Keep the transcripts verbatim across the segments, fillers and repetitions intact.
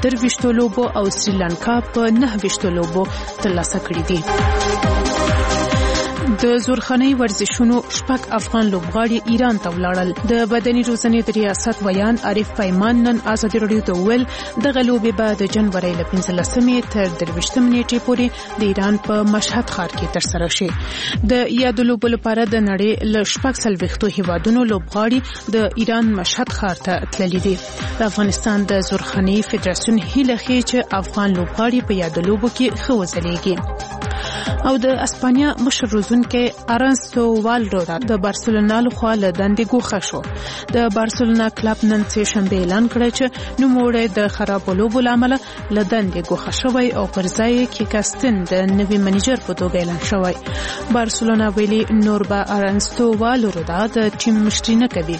په درویشتو لوبو او سریلانکا په نهه ویشتو لوبو ترلاسه کړي دي. د زورخاني ورزشونو شپږ افغان لوبغاړي ایران ته ولاړل. د بدني روزنې د ریاست ویان عارف پیمان نن ازادي راډیو ته ویل د غلوبې بعد جنوري ل پنځلسمې تر درویشتم نیټې پورې د ایران په مشهد ښار کې ترسره شي. د یادو لوبو لپاره د نړۍ ل شپږ سلويختو هیوادونو لوبغاړي د ایران مشهد ښار ته تللي دي. د افغانستان د زورخاني فدراسیون هیله کوي چې افغان لوبغاړي په یادو لوبو کې ښه وځلیږي. او د اسپانیا مشر روزونکي ارنستو والدو د بارسلونا لخوا له دندې ګوښه شو. د بارسلونا کلب نن سه شنبه اعلان کړ چې نوموړی د خرابو لوبو لامل له دندې ګوښه شوی او پر ځای کې کاستن د نوي منیجر په توګه اعلان شوی. بارسلونا ویلي نور به ارنستو والدو د ټیم مشري نه کوي.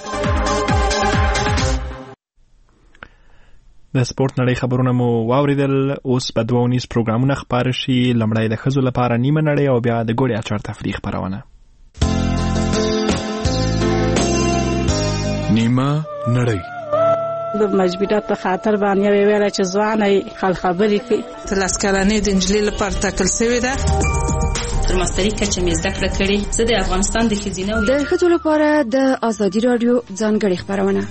د سپورت نړۍ خبرونه مو واوریدل. اوس په دوه ونیز پروګرامونه خپاره شي. لمړی د ښځو لپاره نیمه نړۍ او بیا د ګوړې اچار تفریح خپرونه. نیمه نړۍ د مجبوریت په خاطر باندې ویل چې ځواني خل خبرې کوي. تلاس کلنې د انجلۍ لپاره ټاکل شوې ده. تر ماستري کچه مې زده کړه کړې. زه د افغانستان د ښځینه د ښځو لپاره د ازادي راډیو ځانګړې خبرونه.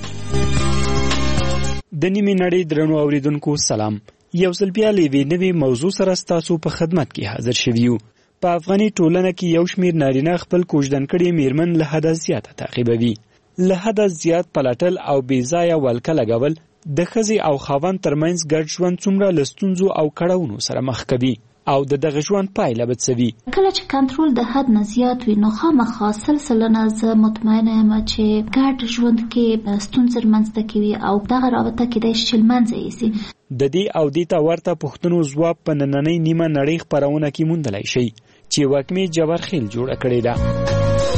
د نیمه نړۍ درنو اوریدونکو سلام. یو ځل بیا لوي نوې موضوع سره ستاسو په خدمت کې حاضر شویو. په افغاني ټولنه کې یو شمیر نارینه خپل کوژدن کړي میرمن له حد زیاته تعقیبوي. له حد زیات پلاتل او بیځایه ولکه لګول د ښځې او خاوند ترمنځ ګډ ژوند څومره له ستونزو او کړاوونو سره مخ کوي او د دغه ژوند پایله به څه وي. کله چې کنټرول د حد نه زیات وي نو خامخا سلسله زه مطمئنه یم چې ګډ ژوند کې ستونزې رامنځته کوي او دغه رابطه کېدای شي چې له منځه یوسي. د دې او دې ته ورته پوښتنو ځواب په نننۍ نیمه نړۍ خپرونه کې موندلی شي چې وکمې جبرخیل جوړه کړې ده.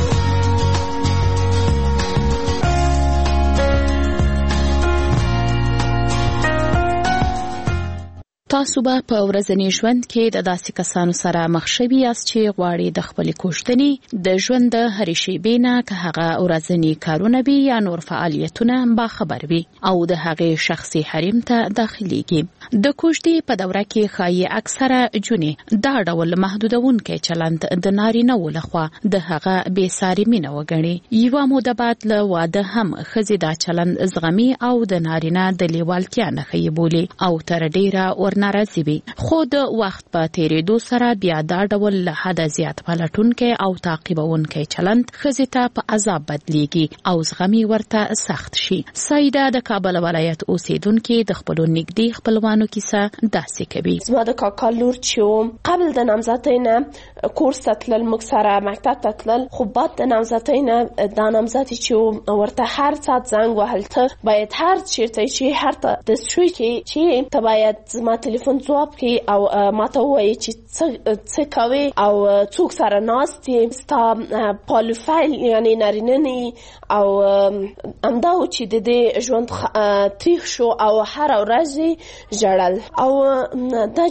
تاسو به په ورځني ژوند کې د داسې کسانو سره مخ شوي یاست چې غواړي د خپلې کوژدنې د ژوند د هرې شیبې نه که هغه ورځني کارونه وي یا نور فعالیتونه باخبر وي او د هغې شخصي حریم ته داخليږي. د کوژدې په دوره کې ښایي اکثره جونې دا ډول محدودونکی چلند د نارینه‌و لخوا د هغه بېساري مینه وګڼي. یوه موده بعد له واده هم ښځې دا چلند زغمي او د نارینه د لیوالتیا نښه یې بولي او تر ډېره ور ناراضي وي. خو د وخت په تیریدو سره بیا دا ډول له حده زیات پلټونکی او تعقیبونکی چلند ښځې ته په عذاب بدلیږي او زغمي ورته سخت شي. سایده د کابل ولایت اوسیدونکي د خپلو نږدې خپلوانو کیسه داسې کوي. زما د کاکا لور چې قبل د نامزدۍ نه کورس ته تلل، موږ سره مکتب ته تلل، خو بعد د نامزدۍ نه دا نامزدې چې ورته هر ساعت زنګ وهل، ته باید هر چیرته چې هر ته د شوي کې چې ته باید زما تلیفون ځواب کوي او ماته ووایي چې څه کوي او څوک سره ناست یې، ستا پالوفایل یعنی نارینه نه او همدا و چې د دې ژوند تریخ شو او هر ورځ ژړل او دا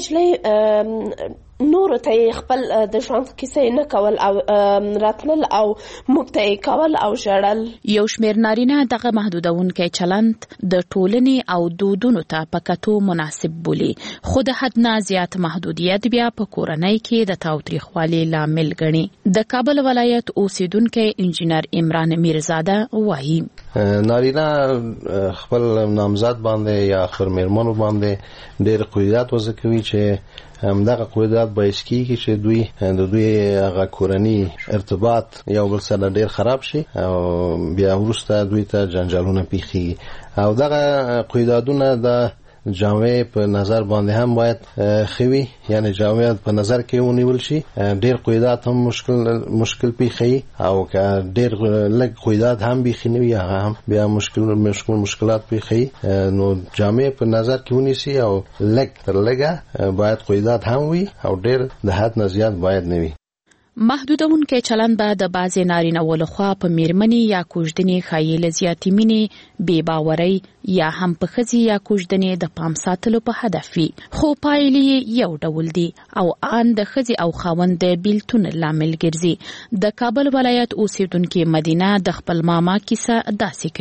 جلۍ نورو ته خپل د ژوند کیسه نه کول او راتلل او موږ ته کول او ژړل. یو شمېر نارینه دغه محدودونکی چلند د ټولنې او دودونو ته په کتو مناسب بولي، خو د حد نه زیات محدودیت بیا په کورنۍ کې د تاوتریخوالي لامل ګڼي. د کابل ولایت اوسیدونکی انجینر عمران میرزاده وایي نارینه خپل نامزد باندې یا خپل میرمنو باندې ډېر قیودات وضع کوي چې همدغه قیودات باعث کیږي چې دوی د دوی هغه کورني ارتباط یو بل سره ډېر خراب شي او بیا وروسته دوی ته جنجالونه پیښیږي او دغه قیوداتونه د جامعه په نظر باندې هم باید خوي، یعنی جامعه په نظر کې ونیول شي. ډېر قیودات هم مشکل مشکل پیښي او که ډېر لږ قیودات هم بیخي نه وي هغه هم بیا مشکل مشکل مشکلات پیښي. نو جامعه په نظر کې ونیسي او لږ تر لږه باید قیودات هم وي او ډېر د حد نه زیات باید نه وي. محدودونکی چلند به د بعضې نارینه‌و لخوا په میرمنې یا کوژدنې ښایي له زیاتې مینې، بې باورۍ یا هم په ښځې یا کوژدنې د پام ساتلو په هدف وي، خو پایلې یې یو ډول دي او ان د ښځې او خاوند د بیلتون لامل ګرځي. د کابل ولایت اوسیدونکې مدینه د خپل ماما کیسه داسې کوي.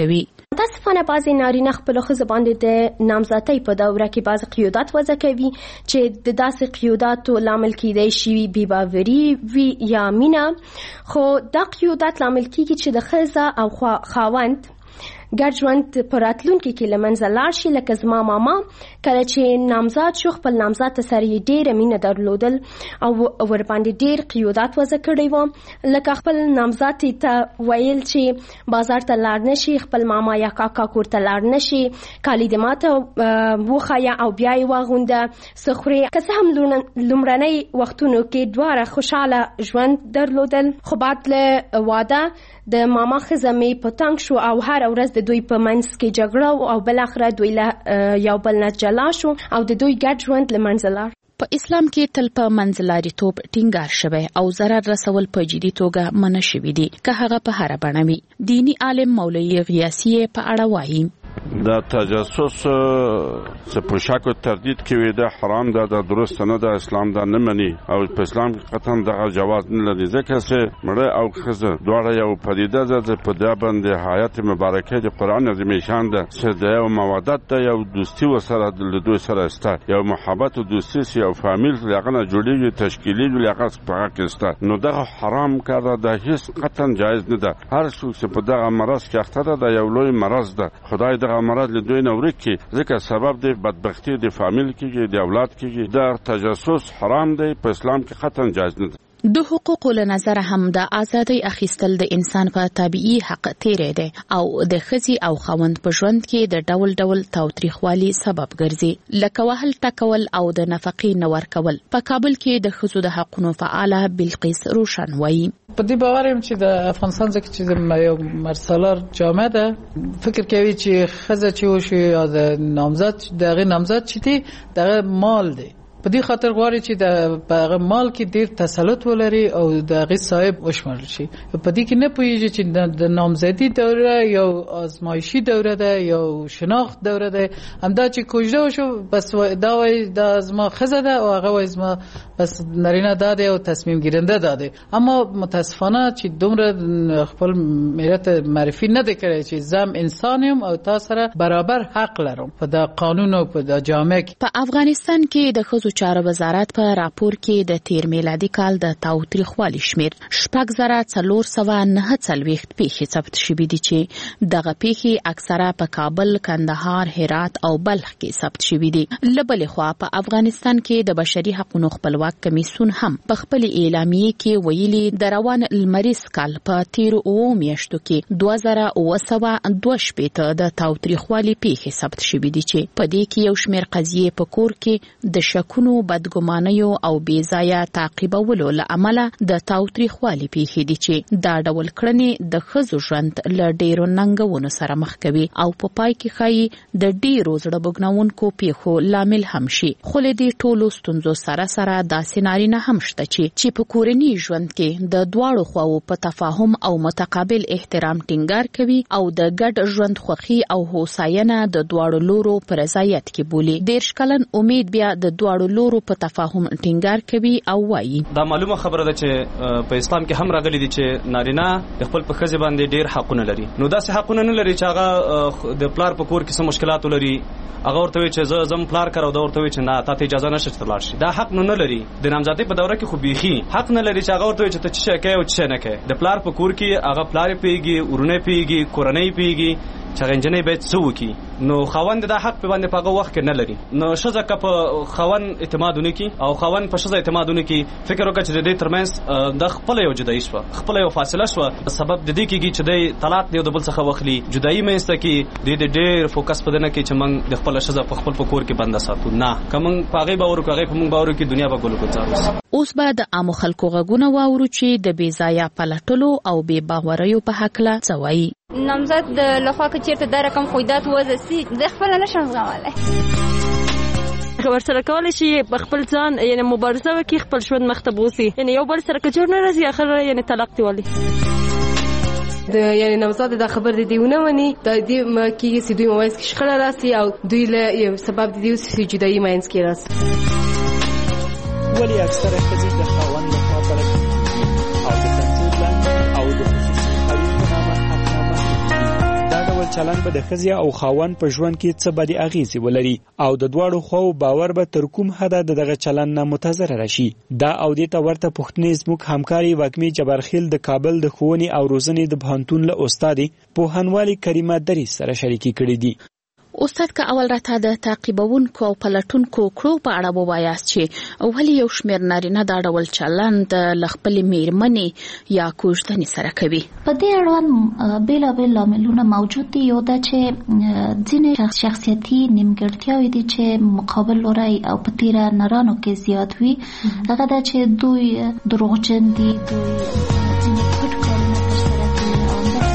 متاسفانه بعضې نارینه خپلو ښځو باندې د نامزدۍ په دوره کې بعضې قیودات وضع کوي چې د داسې قیوداتو لامل کیدی شي بې باوري وي یا مینه. خو دا قیودات لامل کیږي چې د ښځه او خاوند ګډ ژوند په راتلونکي کې له منځه لاړ شي. لکه زما ماما کله چې نامزاد شو خپل نامزاد ته سره یې ډېره مینه درلودل او ورباندې ډېر قیودات وضع کړی و، لکه خپل نامزاد ته ویل چې بازار ته لاړ نشي، خپل ماما یا کاکا کور ته لاړ نشي، کالي دې ماته وښایه او بیا یې واغونده څه خورې. که څه هم لومړنۍ وختونو کې دواړه خوشحاله ژوند درلودل، خو بعد له واده د ماما ښځه مې په تنګ شو او هر ورځ د دوی په منځ کې جګړه او بل اخره دوی له یو بل نه جلا شو او د دوی ګډ ژوند له منځه لاړ. په اسلام کې تل په منځلاریتوب ټینګار شوی او ضرر رسول په جدي توګه منع شوی دي که هغه په هر بڼه وي. دینی عالم مولوی غیاثی په اړه وایي دا تجسس څه په شک او تردید کې وي دا حرام ده، دا درست نه ده، اسلام دا نه مني او په اسلام کې قطعا دغه جواز نه لري ځکه چې مړه او ښځه دواړه یو پدیده ده په دا باندې آیات مبارکه د قرآن عظیم شان ده چې د یو مودت ده، یو دوستي وسره د دوی سره سته، یو محبت او دوستي سی او فامیل لغه نه جوړیږي تشکیلي لغه په حق سته. نو دغه حرام کار ده، هیڅ قطعا جایز نه ده. هر څوک چې په دغه مرض کې اخته ده دا یو لوی مرض ده، خدای دغه مرض له دوی نه ورکړي ځکه سبب د بدبختی د فامیل کېږي د اولاد کېږي. دا تجسس حرام دی، په اسلام کې قطعا جایز نه ده. د حقوقو له نظره هم د ازادۍ اخیستل د انسان په طبيعي حق تیری دی او د ښځې او خاوند په ژوند کې د ډول ډول تاوتریخوالي سبب ګرځي، لکه وهل ټکول او د نفقې نه ورکول. په کابل کې د ښځو د حقوقو فعاله بلقیس روشن وایي په دې باور یم چې د افغانستان ځکه چې یو مرسالار جامعه ده، فکر کوي چې ښځه چې وشي یا د نامزد دغه نامزد چې دی دغه مال دی، په دې خاطر غواړي چې د هغه مال کې ډیر تسلط ولري او د هغه صاحب وشمارل شي. په دې کې نه پوهیږي چې د نامزدي دوره یو آزمایشي دوره ده یا شناخت دوره ده. همدا چې کوژده وشو بس دا وایي دا زما ښځه ده او هغه وایي زما بس نارینه ده او تصمیم گیرنده ده. اما متاسفانه چې دومره خپل ملت معرفي نه دی کړی چې زم انسان یم او تاسو سره برابر حق لرم په د قانون او په د جامعه کې. په افغانستان کې د ښځو چارو وزارت په راپور کې د تیر میلادي کال د تاوتریخوالي شمیر شپږ زره څلور سوه نهه څلوېښت پیښې ثبت شوي دي چې دغه پیښې اکثره په کابل، کندهار، هرات او بلخ کې ثبت شوي دي. له بلې خوا په افغانستان کې د بشري حقوقو خپلواک کمیسیون هم په خپل اعلامیه کې ویلي د روان لمریز کال په تیر اوو میاشتو کې دوه زره اوه سوه دوه شپېته د تاوتریخوالي پیښې ثبت شوي دي چې په دې کې یو شمېر قضیې په کور کې د شکونو، بدګمانیو او بې ځایه تعقیبولو له امله د تاوتریخوالي پیښې دي چې دا ډول کړنې د ښځو ژوند له ډېرو ننګونو سره مخ کوي او په پای کې ښایي د ډېرو زړه بوږنوونکو پیښو لامل هم شي. خو له دې ټولو ستونزو سره سره داسې نارینه هم شته چې چې په کورني ژوند کې د دواړو خواو په تفاهم او متقابل احترام ټینګار کوي او د ګډ ژوند خوښي او هوساینه د دواړو لورو پر رضایت کې بولي. دېرش کلن امید بیا د دواړو لورو په تفاهم ټینګار کوي او وایي دا معلومه خبره ده چې په اسلام کې هم راغلي دي چې نارینه خپل په ښځې باندې ډېر حقونه لري. نو داسې حقونه نه لري چې هغه د پلار په کور کې څه مشکلات ولري هغه ورته وي چې زه زم پلار کار او دا ورته وي چې نه تاسو اجازه نشته چې لاړ شي. دا حق نو نه لري. د نامزدۍ په دوره کې خو بيخي حق نه لري چې هغه ورته وي چې ته څه کوي او څه نه کوي. د پلار په کور کې هغه پلار پیږي، ورونه پیږي، کورنۍ پیږي چې انجنې باید څه وکړي. نو خاوند دا حق په باندې په هغه وخت کې نه لري. نو ښځه که په خاوند اعتماد ونه کړي او خاوند په ښځه اعتماد ونه کړي، فکر وکړه چې د دې ترمنځ د خپل یو جدایي شوه، خپل یو فاصله شوه، سبب د دې کېږي چې د طلاق دی او د بل څخه واخلي، جدایي منځته کې د ډېر فوکس په دې نه کې چې موږ د خپل ښځه په خپل په کور کې بنده ساتو. نه که موږ په هغې باور وکړو، هغې په موږ باور وکړي، دنیا به ګل ګلزار وشي. اوس به د عامو خلکو غږونه واورو چې د بې ځایه پلټلو او بې باوریو په هکله څه وایي. نامزد د لخوا که چېرته دا رقم خویدات وضع سي زه خپله نشم زغملی. ورسره کولی شي په خپل ځان یعنې مبارزه وکړي، خپل ژوند مخ ته بوځي، یعنې یو بل سره که جوړ نه راځي اخر یعنې طلاق دې ولي. د یعنی نامزد دا خبر دی دیونه ونی د دې کېږي چې دوی موایس کې شخړه راسي او دوی له یو سبب د دې چې جدایي مینځ کې راسي. ولی اکثره ښځې د خاوند لخوا پلټل کېږي او د کنټرول لاندې او د خصوصي حقوقو په نامه حقنامه کېږي. دا ډول چلند به د ښځې او خاوند په ژوند کې څه بدې اغیزې ولري او د دواړو خواو باور به تر کوم حده د دغه چلند نه متضرره راشي. دا او دې ته ورته پوښتنې زموږ همکاري واکمې جبارخیل د کابل د ښوونې او روزنې د پوهنتون له استادې پوهنوالې کریمه دریس سره شریکې کړې دي. استاد که اول راته د تعقیبونکو او پلټونکو کړو په اړه ووایاست چې ولې یو شمېر نارینه دا ډول چلند له خپلې میرمنې یا کوژدنې سره کوي؟ په دې اړوند بېلابېل لاملونه موجود دي. یو دا چې ځینې شخصیتي نیمګړتیاوې دي چې مقابل لوری او په تیره نرانو کې زیات وي. هغه دا چې دوی دروغجن دي، دوی ځینې پټ کارونه ترسره کوي او همداسې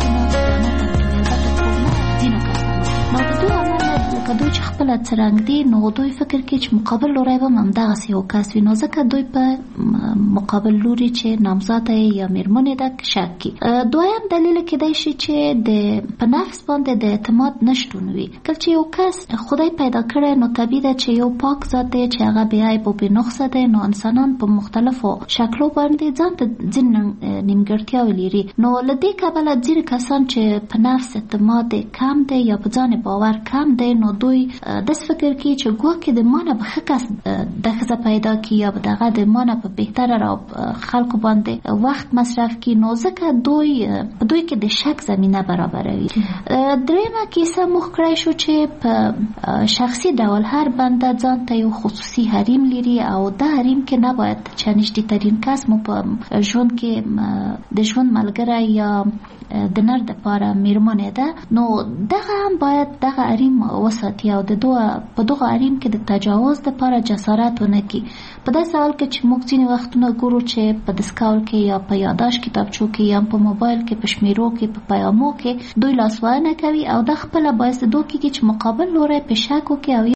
که دوی چې خپله څرنګ دي نو دوی فکر کوي چې مقابل لوری به هم همدغسې یو کس وي، نو ځکه دوی په مقابل لوري چې نامزاده یا میرمنې ده شک کوي. دویم دلیل کیدای شي چې د په نفس باندې د اعتماد نشتون وي. کله چې یو کس خدای پیدا کړی نو طبیعي ده چې یو پاک ذات دی چې هغه بې عیب او بې نقصه دی، نو انسانان په مختلفو شکلو باندې ځان ته ځینې نیمګړتیاوې لري. نو له دې کبله ځینې کسان چې په نفس اعتماد کم دی یا په ځان باور کم دی نو دوی داس فکر کوي چې ګواکې د مانه به ښه کس د ښځه پیدا کړي یا به دغه د مانه په بهتره را خلکو باندې وخت مصرف کړي، نو ځکه دوی دوی کې د شک زمینه برابروي. درېیمه کیسه موږ کړی شو چې په شخصي ډول هر بنده ځان ته یو خصوصي حریم لري او دا حریم کې نباید چې نږدې ترین کس مو په ژوند کې د ژوند ملګری یا د نر د پاره میرمنې ده، نو دغه هم باید دغه حریم وساتي او د دوه په دغه حریم کې د تجاوز د پاره جسارت ونه کړي. په داسې حال کې چې موږ ځینې وختونه ګورو چې په دسکاول کې یا په یاداشت کتابچو کې یا په موبایل کې په شمیرو کې په پیامو کې دوی لاسوهنه کوي او د خپله باعث د دوی کېږي چې مقابل لوری په شک وکړي او